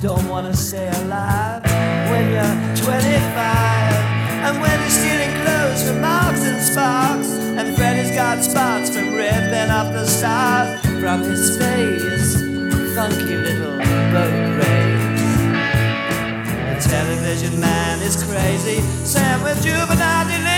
don't wanna stay alive when you're 25. And when you're stealing clothes from Marks and Sparks, and Freddy's got spots from ripping off the stars from his face, funky little boat race. The television man is crazy, Sam with juvenile